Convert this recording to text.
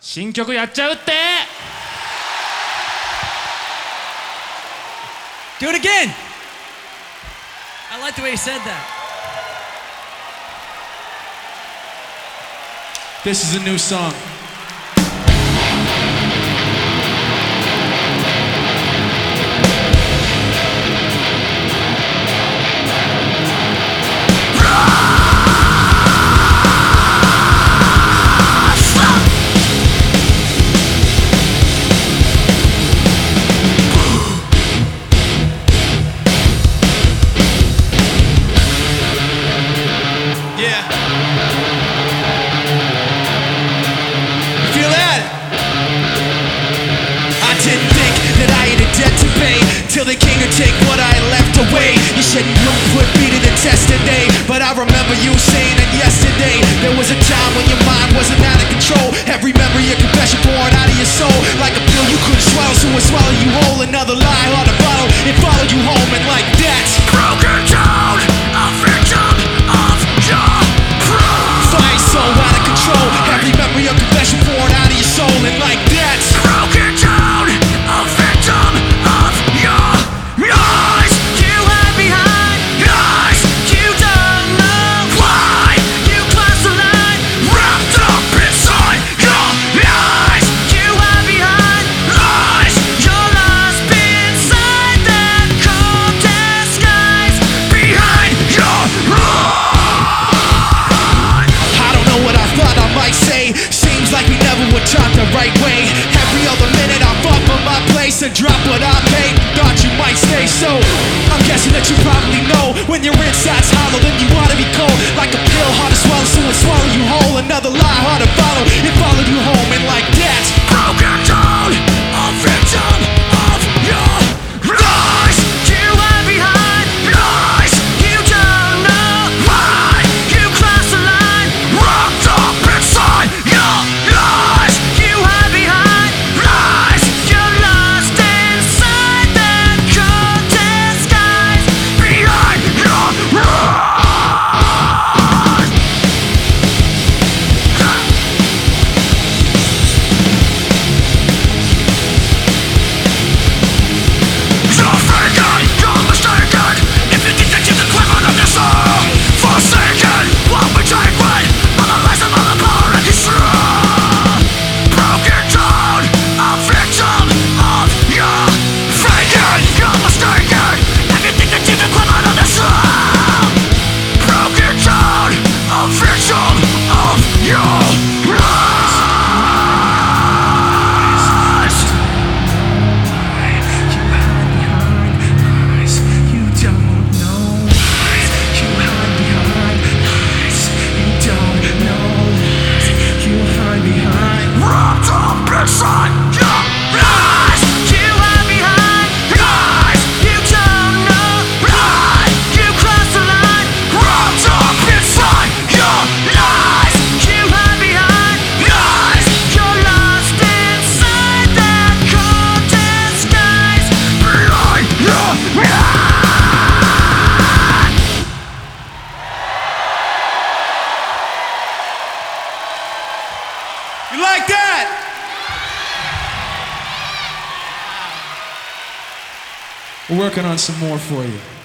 新曲やっちゃうって。 Do it again! I like the way you said that. This is a new song. Till the king would take what I left away. You said you wouldn't put me to the test today, but I remember you saying that yesterday. There was a time when your mind wasn't out of control. Every memory a confession pouring out of your soul. Like a pill you couldn't swallow, so it swallowed you whole. Another lie on a bottle, it followed you home. And like that, broken down, a victim of your pride. Fire so out of control. Every memory a confession pouring out of your soul. And like that, broken down, a victim of your lies. You hide behind lies. You don't know why. You cross the line, wrapped up inside your lies. You hide behind lies. You're lost inside that cold disguise. Behind your lies. I don't know what I thought I might say. Seems like we never were taught the right way. Every other minute I fought for my place and drop what I paid. Thought you might stay, so I'm guessing that you probably know when your inside's hollow, then you wanna be cold. Like a pill, hard to swallow, so it swallow you whole. Another lie, hard to follow, it followed you home. And like that, broken down, a victim of your lies. You hide behind lies. You don't know why. You cross the line, wrapped up inside your lies. You hide behind lies. You're lost inside that cold disguise. Behind your lies. You're faking, you're mistaken. If you think that you can climb out of your soul, forsaken, what we take when all the lies and all the power and control. Broken down, a victim of your faking. You're mistaken. If you think that you can climb out of your soul, broken down, a victim of your lies. You hide behind lies. You don't know lies. You hide behind lies. You don't know lies. You hide behind wrapped up inside your lies. You hide behind lies. You don't know lies. You cross the line, wrapped up inside your lies. You hide behind lies. You're lost inside that cold disguise. Behind your lies. You like that? We're working on some more for you.